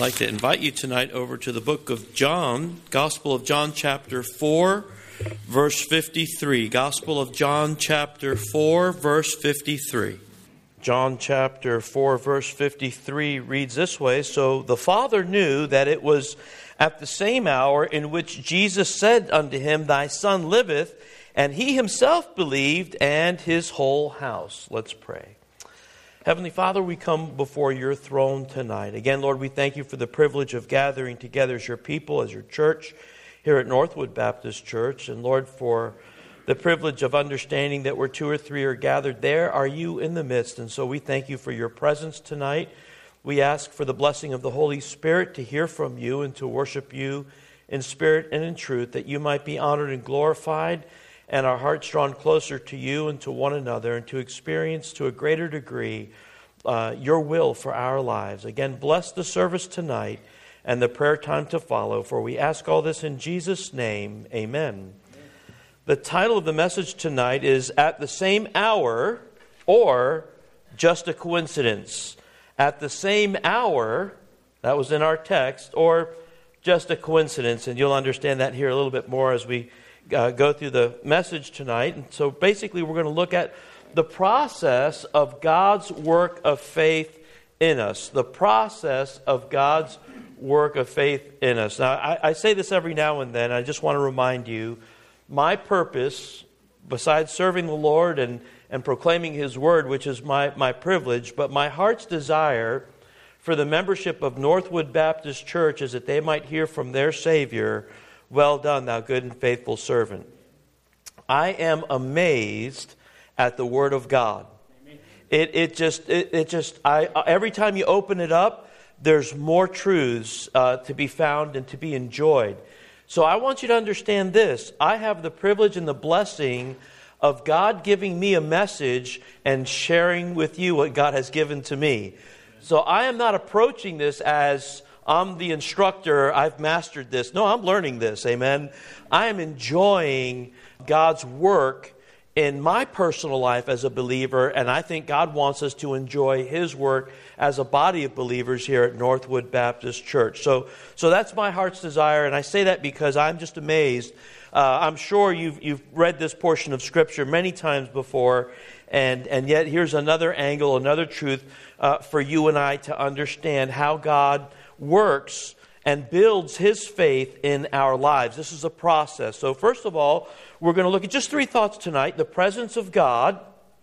like to invite you tonight over to the book of John, Gospel of John chapter 4, verse 53. Gospel of John chapter 4, verse 53. John chapter 4, verse 53 reads this way, "So the Father knew that it was at the same hour in which Jesus said unto him, Thy Son liveth, and he himself believed, and his whole house." Let's pray. Heavenly Father, we come before your throne tonight. Again, Lord, we thank you for the privilege of gathering together as your people, as your church here at Northwood Baptist Church. And Lord, for the privilege of understanding that where two or three are gathered, there are you in the midst. And so we thank you for your presence tonight. We ask for the blessing of the Holy Spirit to hear from you and to worship you in spirit and in truth, that you might be honored and glorified, and our hearts drawn closer to you and to one another, and to experience to a greater degree your will for our lives. Again, bless the service tonight and the prayer time to follow, for we ask all this in Jesus' name. Amen. The title of the message tonight is At the Same Hour, or Just a Coincidence. At the same hour, that was in our text, or just a coincidence. And you'll understand that here a little bit more as we go through the message tonight. And so basically we're going to look at the process of God's work of faith in us. The process of God's work of faith in us. Now, I say this every now and then. I just want to remind you, my purpose, besides serving the Lord and proclaiming His Word, which is my privilege, but my heart's desire for the membership of Northwood Baptist Church is that they might hear from their Savior, "Well done, thou good and faithful servant." I am amazed at the Word of God. It just every time you open it up, there's more truths to be found and to be enjoyed. So I want you to understand this. I have the privilege and the blessing of God giving me a message and sharing with you what God has given to me. So I am not approaching this as I'm the instructor, I've mastered this. No, I'm learning this, amen. I am enjoying God's work in my personal life as a believer, and I think God wants us to enjoy His work as a body of believers here at Northwood Baptist Church. So that's my heart's desire, and I say that because I'm just amazed. I'm sure you've read this portion of Scripture many times before, and yet here's another angle, another truth for you and I to understand how God works and builds His faith in our lives. This is a process. So first of all, we're going to look at just three thoughts tonight. The presence of God,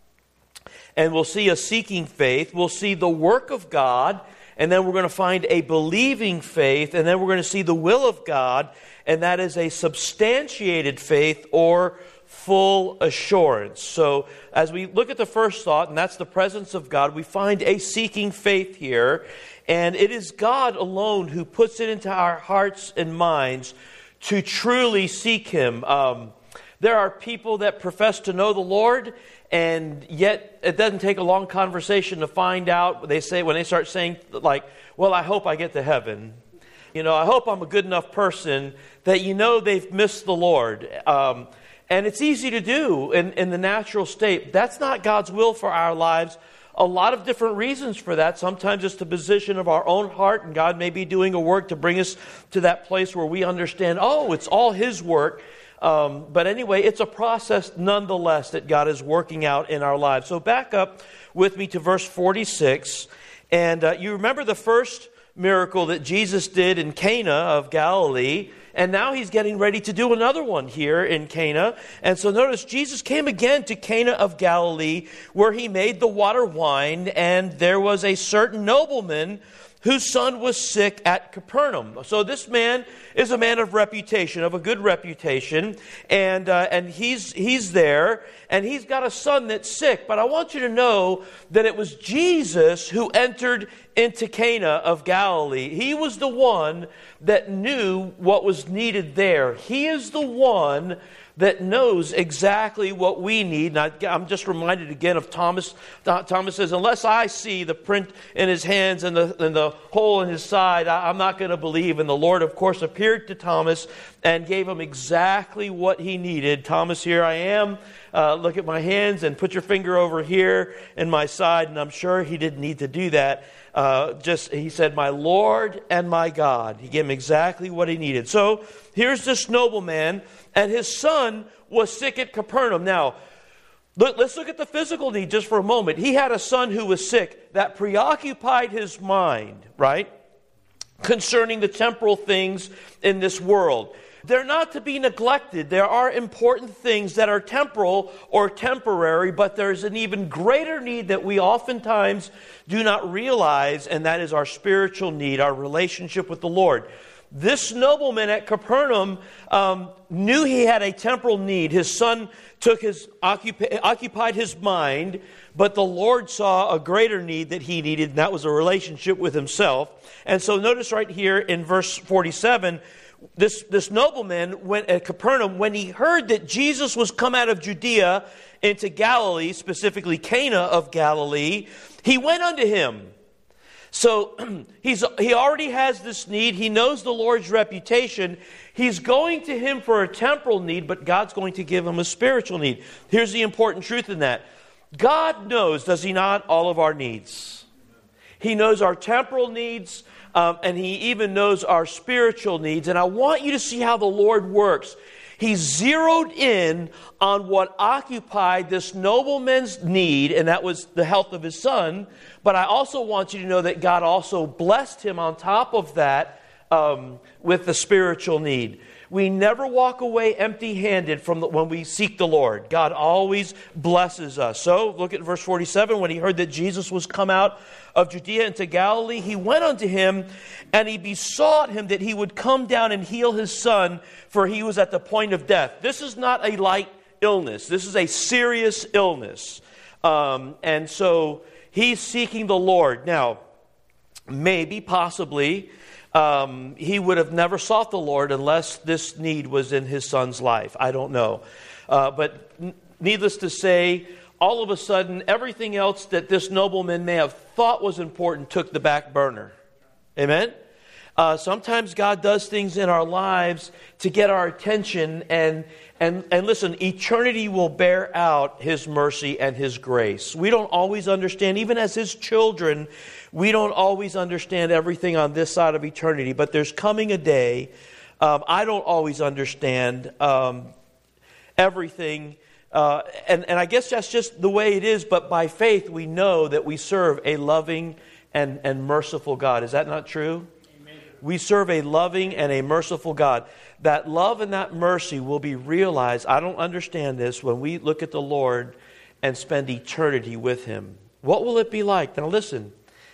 and we'll see a seeking faith. We'll see the work of God, and then we're going to find a believing faith, and then we're going to see the will of God, and that is a substantiated faith or full assurance. So as we look at the first thought, and that's the presence of God, we find a seeking faith here. And it is God alone who puts it into our hearts and minds to truly seek Him. There are people that profess to know the Lord, and yet it doesn't take a long conversation to find out. When they start saying, like, well, I hope I get to heaven. I hope I'm a good enough person, that they've missed the Lord. And it's easy to do in the natural state. That's not God's will for our lives. A lot of different reasons for that. Sometimes it's the position of our own heart, and God may be doing a work to bring us to that place where we understand, it's all His work. But anyway, it's a process nonetheless that God is working out in our lives. So back up with me to verse 46. And you remember the first miracle that Jesus did in Cana of Galilee. And now He's getting ready to do another one here in Cana. And so notice, Jesus came again to Cana of Galilee, where He made the water wine. And there was a certain nobleman whose son was sick at Capernaum. So this man is a man of reputation, of a good reputation, and he's there, and he's got a son that's sick. But I want you to know that it was Jesus who entered into Cana of Galilee. He was the one that knew what was needed there. He is the one that knows exactly what we need. And I'm just reminded again of Thomas. Thomas says, unless I see the print in his hands and the hole in his side, I'm not going to believe. And the Lord, of course, appeared to Thomas and gave him exactly what he needed. Thomas, here I am. Look at my hands and put your finger over here in my side. And I'm sure he didn't need to do that. He said, "My Lord and my God." He gave him exactly what he needed. So here's this nobleman, and his son was sick at Capernaum. Now, let's look at the physical need just for a moment. He had a son who was sick. That preoccupied his mind, right? Concerning the temporal things in this world. They're not to be neglected. There are important things that are temporal or temporary, but there's an even greater need that we oftentimes do not realize, and that is our spiritual need, our relationship with the Lord. This nobleman at Capernaum knew he had a temporal need. His son occupied his mind, but the Lord saw a greater need that he needed, and that was a relationship with himself. And so notice right here in verse 47, this nobleman went at Capernaum when he heard that Jesus was come out of Judea into Galilee, specifically Cana of Galilee. He went unto him. So he already has this need. He knows the Lord's reputation. He's going to him for a temporal need, but God's going to give him a spiritual need. Here's the important truth in that. God knows, does he not, all of our needs. He knows our temporal needs, and he even knows our spiritual needs. And I want you to see how the Lord works. He zeroed in on what occupied this nobleman's need, and that was the health of his son. But I also want you to know that God also blessed him on top of that with the spiritual need. We never walk away empty-handed when we seek the Lord. God always blesses us. So look at verse 47. When he heard that Jesus was come out of Judea into Galilee, he went unto him, and he besought him that he would come down and heal his son, for he was at the point of death. This is not a light illness. This is a serious illness. And so he's seeking the Lord. Now, maybe, possibly, he would have never sought the Lord unless this need was in his son's life. I don't know. But needless to say, all of a sudden, everything else that this nobleman may have thought was important took the back burner. Amen? Sometimes God does things in our lives to get our attention, and listen, eternity will bear out His mercy and His grace. We don't always understand, even as His children, we don't always understand everything on this side of eternity, but there's coming a day, I don't always understand everything, and I guess that's just the way it is, but by faith we know that we serve a loving and merciful God. Is that not true? We serve a loving and a merciful God. That love and that mercy will be realized, I don't understand this, when we look at the Lord and spend eternity with Him. What will it be like? Now listen,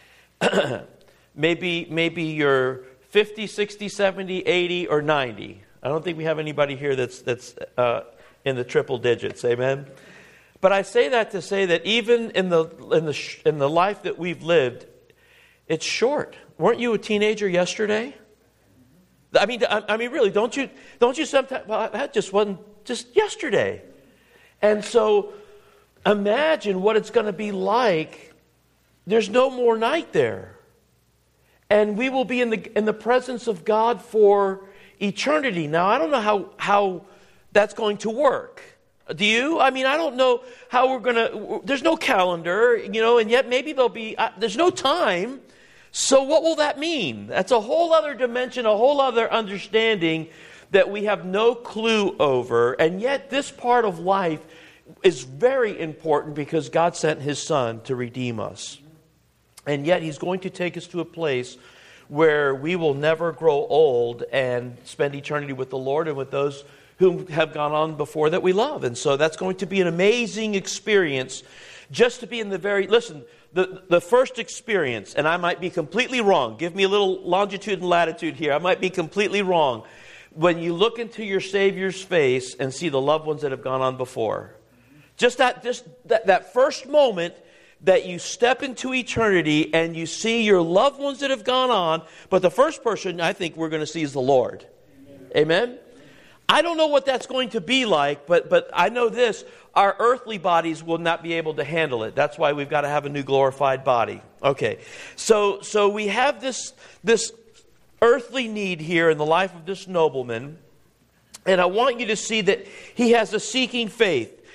maybe you're 50, 60, 70, 80, or 90. I don't think we have anybody here that's in the triple digits, amen? But I say that to say that even in the life that we've lived, it's short. Weren't you a teenager yesterday? I mean, really, don't you sometimes? Well, that just wasn't just yesterday. And so, imagine what it's going to be like. There's no more night there, and we will be in the presence of God for eternity. Now, I don't know how that's going to work. Do you? I mean, I don't know how we're going to. There's no calendar, and yet maybe there'll be. There's no time. So what will that mean? That's a whole other dimension, a whole other understanding that we have no clue over. And yet this part of life is very important because God sent His Son to redeem us. And yet He's going to take us to a place where we will never grow old and spend eternity with the Lord and with those who have gone on before that we love. And so that's going to be an amazing experience just to be in the very... Listen, the first experience, and I might be completely wrong. Give me a little longitude and latitude here. I might be completely wrong. When you look into your Savior's face and see the loved ones that have gone on before. Just that first moment that you step into eternity and you see your loved ones that have gone on, but the first person I think we're going to see is the Lord. Amen? I don't know what that's going to be like, but I know this. Our earthly bodies will not be able to handle it. That's why we've got to have a new glorified body. Okay, so we have this earthly need here in the life of this nobleman, and I want you to see that he has a seeking faith.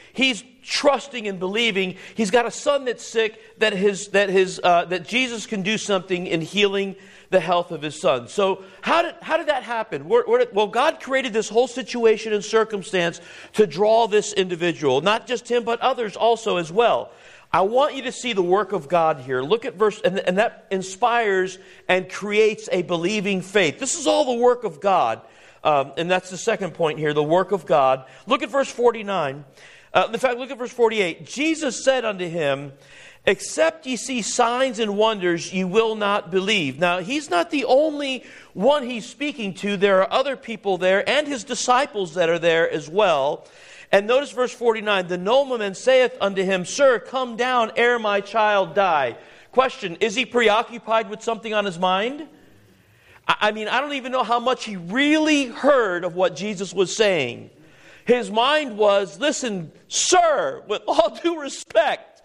He's trusting and believing. He's got a son that's sick, that Jesus can do something in healing the health of his son. So how did that happen? Well, God created this whole situation and circumstance to draw this individual, not just him, but others also as well. I want you to see the work of God here. Look at verse, and that inspires and creates a believing faith. This is all the work of God. And that's the second point here, the work of God. Look at verse 49. In fact, look at verse 48. Jesus said unto him, except ye see signs and wonders, ye will not believe. Now, he's not the only one he's speaking to. There are other people there and his disciples that are there as well. And notice verse 49. The nobleman saith unto him, Sir, come down ere my child die. Question, is he preoccupied with something on his mind? I mean, I don't even know how much he really heard of what Jesus was saying. His mind was, listen, sir, with all due respect,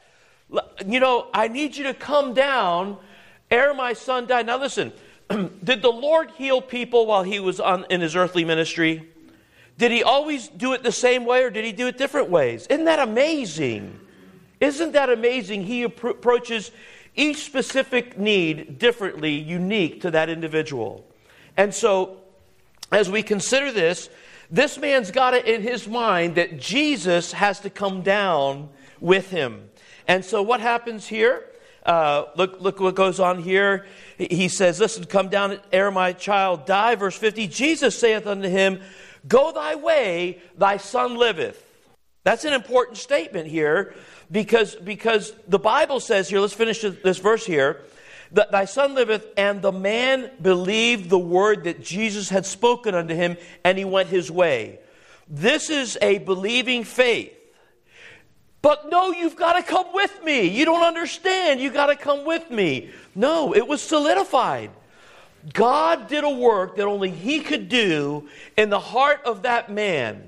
I need you to come down ere my son die. Now listen, did the Lord heal people while he was in his earthly ministry? Did he always do it the same way, or did he do it different ways? Isn't that amazing? Isn't that amazing? He approaches each specific need differently, unique to that individual. And so, as we consider this man's got it in his mind that Jesus has to come down with him. And so what happens here? Look what goes on here. He says, listen, come down ere my child die. Verse 50, Jesus saith unto him, Go thy way, thy son liveth. That's an important statement here because the Bible says here, let's finish this verse here, that thy son liveth, and the man believed the word that Jesus had spoken unto him, and he went his way. This is a believing faith. But no, you've got to come with me. You don't understand. You've got to come with me. No, it was solidified. God did a work that only he could do in the heart of that man.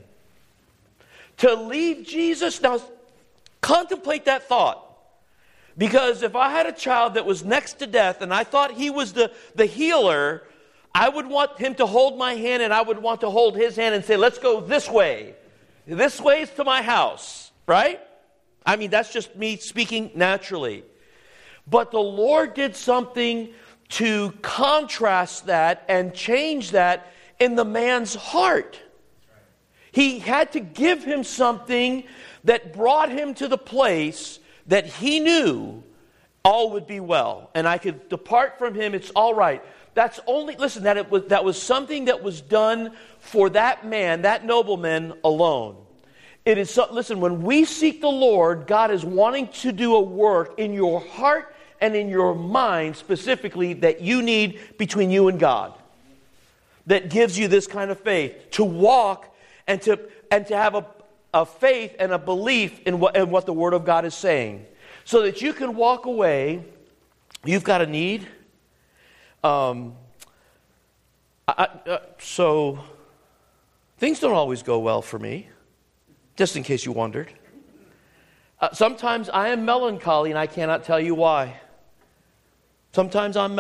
To leave Jesus, now contemplate that thought. Because if I had a child that was next to death and I thought he was the healer, I would want him to hold my hand and I would want to hold his hand and say, let's go this way. This way is to my house, right? I mean, that's just me speaking naturally. But the Lord did something to contrast that and change that in the man's heart. He had to give him something that brought him to the place that he knew all would be well. And I could depart from him, it's all right. That's only, listen, that was something that was done for that man, that nobleman alone. It is, listen, when we seek the Lord, God is wanting to do a work in your heart and in your mind specifically that you need between you and God. That gives you this kind of faith to walk and to have a faith and a belief in what the Word of God is saying. So that you can walk away. You've got a need. So things don't always go well for me. Just in case you wondered. Sometimes I am melancholy and I cannot tell you why. Sometimes I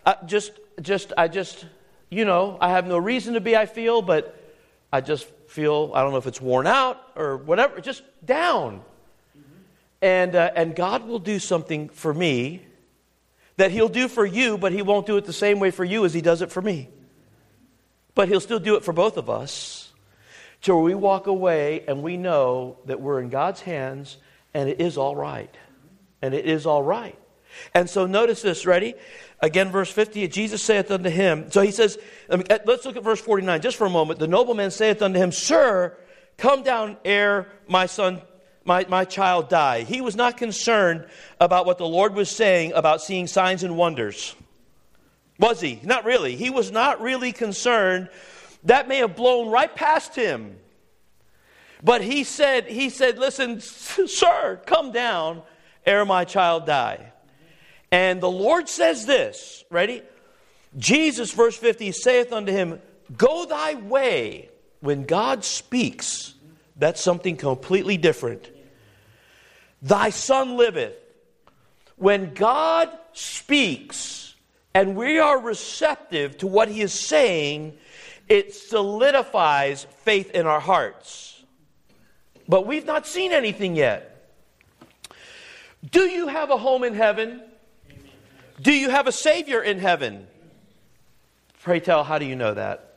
have no reason to be, I feel, but I just feel, I don't know if it's worn out or whatever, just down. And God will do something for me that he'll do for you, but he won't do it the same way for you as he does it for me. But he'll still do it for both of us. Till we walk away and we know that we're in God's hands and it is all right. And it is all right. And so notice this, ready? Again, verse 50, Jesus saith unto him, so he says, let's look at verse 49 just for a moment. The nobleman saith unto him, Sir, come down ere my son, my child die. He was not concerned about what the Lord was saying about seeing signs and wonders. Was he? Not really. He was not really concerned. That may have blown right past him. But he said, listen, sir, come down ere my child die. And the Lord says this, ready? Jesus, verse 50, saith unto him, Go thy way. When God speaks, that's something completely different. Thy son liveth. When God speaks and we are receptive to what he is saying, it solidifies faith in our hearts. But we've not seen anything yet. Do you have a home in heaven? Do you have a Savior in heaven? Pray tell, how do you know that?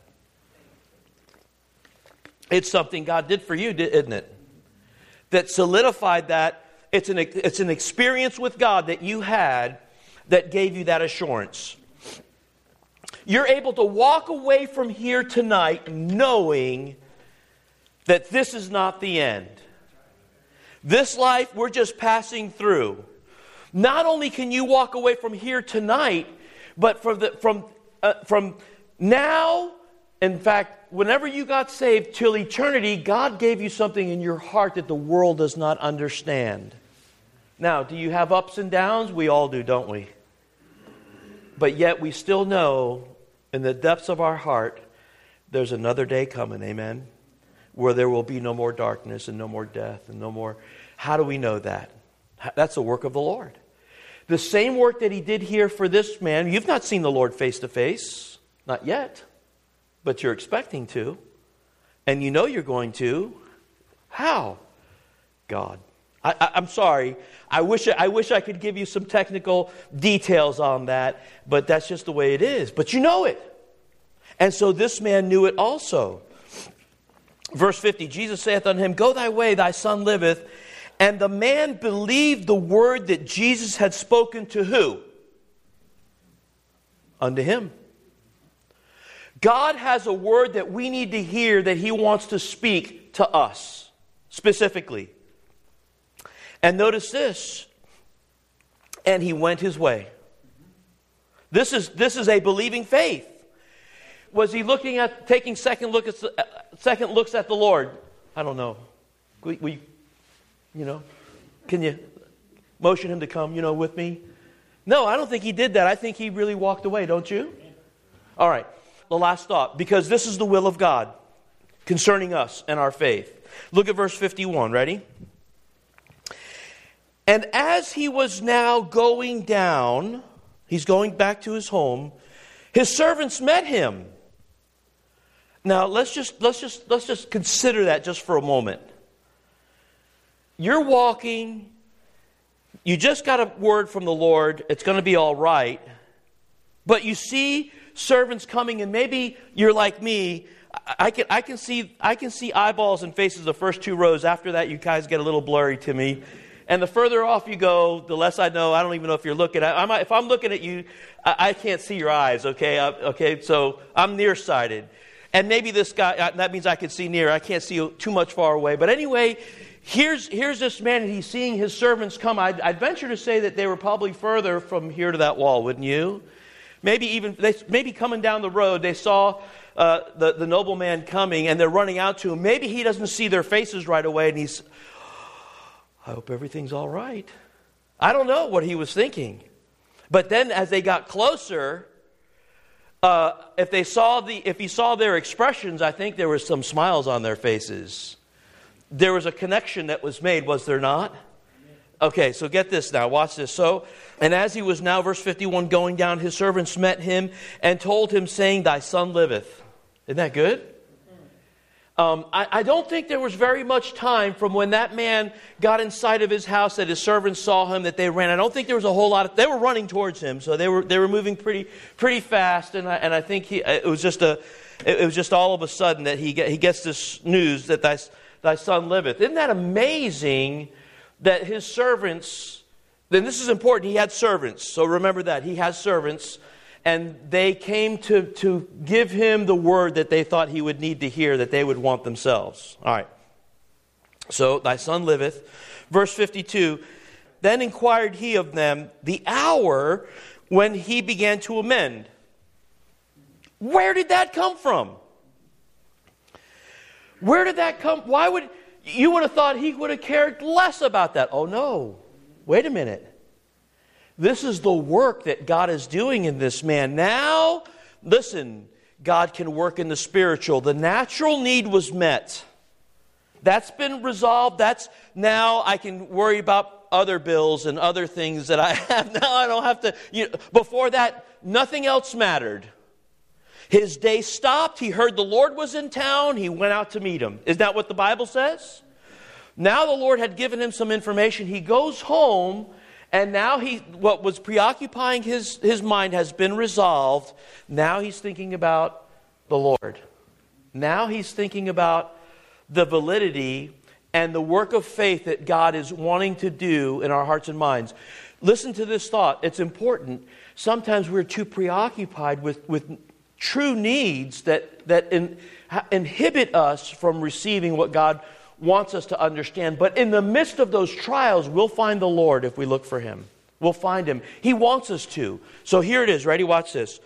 It's something God did for you, isn't it? That solidified that. It's an experience with God that you had that gave you that assurance. You're able to walk away from here tonight knowing that this is not the end. This life, we're just passing through. Not only can you walk away from here tonight, but from now, in fact, whenever you got saved till eternity, God gave you something in your heart that the world does not understand. Now, do you have ups and downs? We all do, don't we? But yet we still know in the depths of our heart, there's another day coming, amen? Where there will be no more darkness and no more death and no more. How do we know that? That's the work of the Lord. The same work that He did here for this man. You've not seen the Lord face to face. Not yet. But you're expecting to. And you know you're going to. How? God. I'm sorry. I wish I could give you some technical details on that, but that's just the way it is. But you know it. And so this man knew it also. Verse 50, Jesus saith unto him, Go thy way, thy son liveth. And the man believed the word that Jesus had spoken to who? Unto him. God has a word that we need to hear that He wants to speak to us specifically. And notice this. And he went his way. This is a believing faith. Was he taking second looks at the Lord? I don't know. Can you motion him to come, with me? No, I don't think he did that. I think he really walked away, don't you? All right. The last thought. Because this is the will of God concerning us and our faith. Look at verse 51. Ready? And as he was now going down, he's going back to his home, his servants met him. Now, let's just consider that just for a moment. You're walking, you just got a word from the Lord, it's going to be all right. But you see servants coming, and maybe you're like me. I can see eyeballs and faces the first two rows. After that, you guys get a little blurry to me. And the further off you go, the less I know. I don't even know if you're looking at. If I'm looking at you, I can't see your eyes. Okay, so I'm nearsighted, and maybe this guy. That means I can see near. I can't see too much far away. But anyway, here's this man, and he's seeing his servants come. I'd venture to say that they were probably further from here to that wall, wouldn't you? Maybe coming down the road, they saw the nobleman coming, and they're running out to him. Maybe he doesn't see their faces right away, and he's, I hope everything's all right. I don't know what he was thinking. But then as they got closer, if he saw their expressions, I think there were some smiles on their faces. There was a connection that was made, was there not? Okay, so get this now. Watch this. So, and as he was now, verse 51, going down, his servants met him and told him, saying, Thy son liveth. Isn't that good? I don't think there was very much time from when that man got inside of his house that his servants saw him, that they ran. I don't think there was a whole lot they were running towards him, so they were moving pretty fast, and I think it was just all of a sudden that he gets this news that thy son liveth. Isn't that amazing that his servants, then this is important, he had servants, so remember that he has servants. And they came to give him the word that they thought he would need to hear, that they would want themselves. All right. So, thy son liveth. Verse 52, then inquired he of them the hour when he began to amend. Where did that come from? Where did that come? You would have thought he would have cared less about that. Oh no. Wait a minute. This is the work that God is doing in this man. Now, listen, God can work in the spiritual. The natural need was met. That's been resolved. Now I can worry about other bills and other things that I have. Now I don't have to. Before that, nothing else mattered. His day stopped. He heard the Lord was in town. He went out to meet him. Is that what the Bible says? Now the Lord had given him some information. He goes home, and now what was preoccupying his mind has been resolved. Now he's thinking about the Lord. Now he's thinking about the validity and the work of faith that God is wanting to do in our hearts and minds. Listen to this thought. It's important. Sometimes we're too preoccupied with true needs that inhibit us from receiving what God wants us to understand. But in the midst of those trials, we'll find the Lord if we look for Him. We'll find Him. He wants us to. So here it is. Ready? Watch this.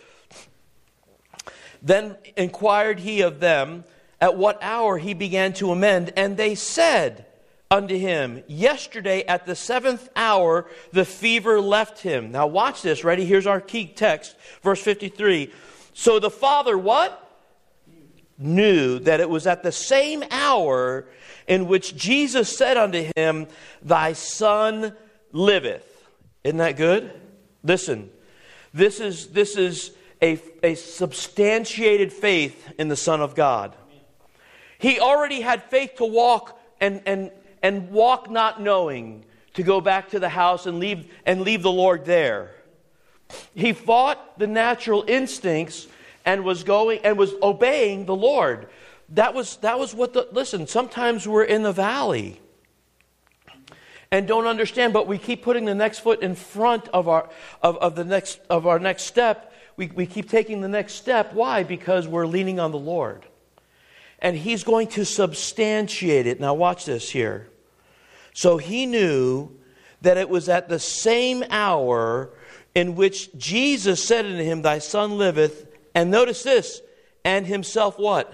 Then inquired he of them at what hour he began to amend, and they said unto him, yesterday at the 7th hour the fever left him. Now watch this. Ready? Here's our key text. Verse 53. So the father what? Knew that it was at the same hour in which Jesus said unto him, thy son liveth. Isn't that good? Listen, this is a substantiated faith in the Son of God. He already had faith to walk and walk not knowing, to go back to the house and leave the Lord there. He fought the natural instincts and was obeying the Lord. That was what listen, sometimes we're in the valley and don't understand, but we keep putting the next foot in front of our next step. We keep taking the next step. Why? Because we're leaning on the Lord. And He's going to substantiate it. Now watch this here. So he knew that it was at the same hour in which Jesus said unto him, thy son liveth. And notice this, and himself what?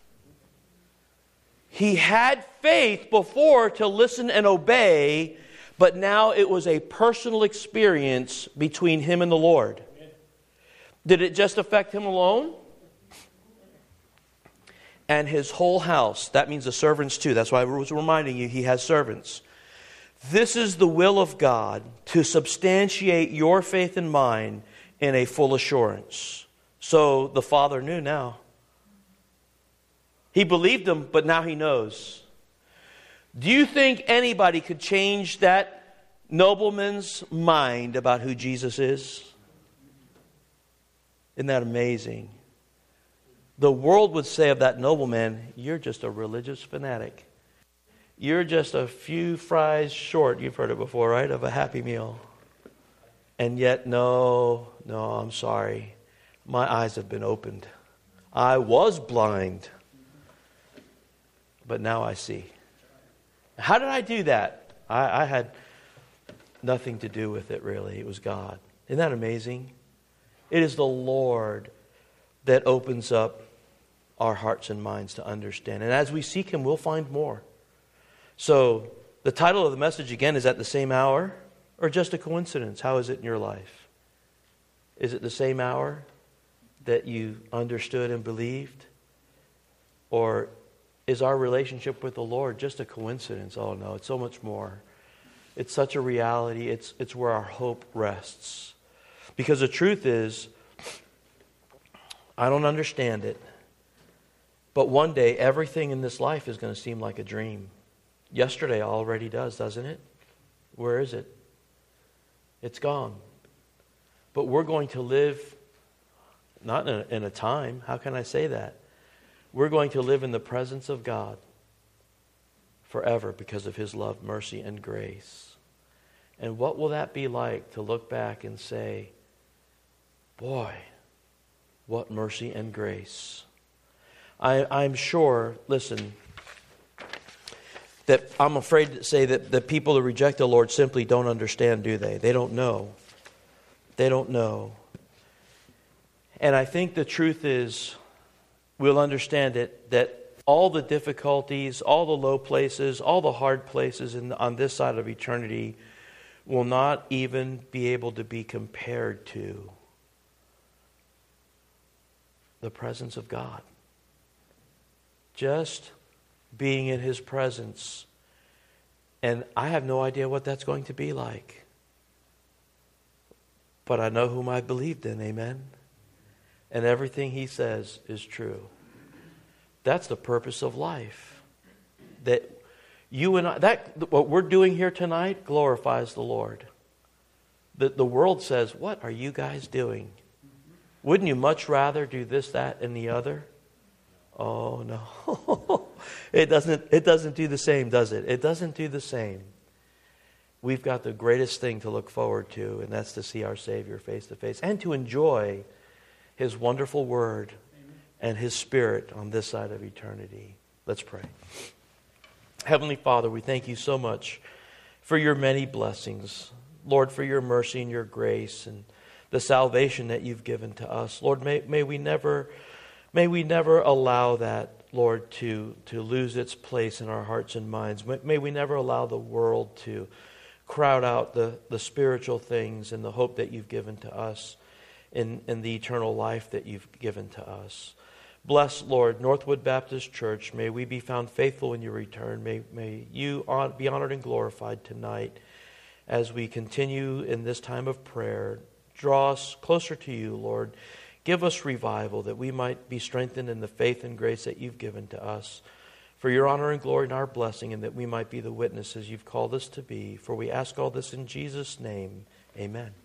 He had faith before to listen and obey, but now it was a personal experience between him and the Lord. Did it just affect him alone? And his whole house. That means the servants too. That's why I was reminding you, he has servants. This is the will of God, to substantiate your faith and mine in a full assurance. So the father knew now. He believed him, but now he knows. Do you think anybody could change that nobleman's mind about who Jesus is? Isn't that amazing? The world would say of that nobleman, you're just a religious fanatic. You're just a few fries short, you've heard it before, right, of a Happy Meal. And yet, no, I'm sorry. My eyes have been opened. I was blind, but now I see. How did I do that? I had nothing to do with it, really. It was God. Isn't that amazing? It is the Lord that opens up our hearts and minds to understand. And as we seek Him, we'll find more. So, the title of the message again is At the Same Hour, or just a coincidence? How is it in your life? Is it the same hour that you understood and believed? Or is our relationship with the Lord just a coincidence? Oh no, it's so much more. It's such a reality. It's where our hope rests. Because the truth is, I don't understand it, but one day everything in this life is going to seem like a dream. Yesterday already does, doesn't it? Where is it? It's gone. But we're going to live, not in a time, how can I say that? We're going to live in the presence of God forever because of His love, mercy, and grace. And what will that be like to look back and say, boy, what mercy and grace. I'm sure, listen, that I'm afraid to say that the people who reject the Lord simply don't understand, do they? They don't know. They don't know. And I think the truth is, we'll understand it, that all the difficulties, all the low places, all the hard places on this side of eternity will not even be able to be compared to the presence of God. Just being in His presence. And I have no idea what that's going to be like. But I know whom I believed in, amen? And everything He says is true. That's the purpose of life. That You and I, what we're doing here tonight glorifies the Lord. The world says, what are you guys doing? Wouldn't you much rather do this, that, and the other? Oh, no. It doesn't do the same, does it? It doesn't do the same. We've got the greatest thing to look forward to, and that's to see our Savior face to face and to enjoy His wonderful Word and His Spirit on this side of eternity. Let's pray. Heavenly Father, we thank you so much for your many blessings. Lord, for your mercy and your grace and the salvation that you've given to us. Lord, may we never allow that, Lord, to lose its place in our hearts and minds. May we never allow the world to crowd out the spiritual things and the hope that you've given to us in the eternal life that you've given to us. Bless, Lord, Northwood Baptist Church. May we be found faithful in your return. May you be honored and glorified tonight as we continue in this time of prayer. Draw us closer to you, Lord. Give us revival that we might be strengthened in the faith and grace that you've given to us. For your honor and glory and our blessing, and that we might be the witnesses you've called us to be. For we ask all this in Jesus' name. Amen.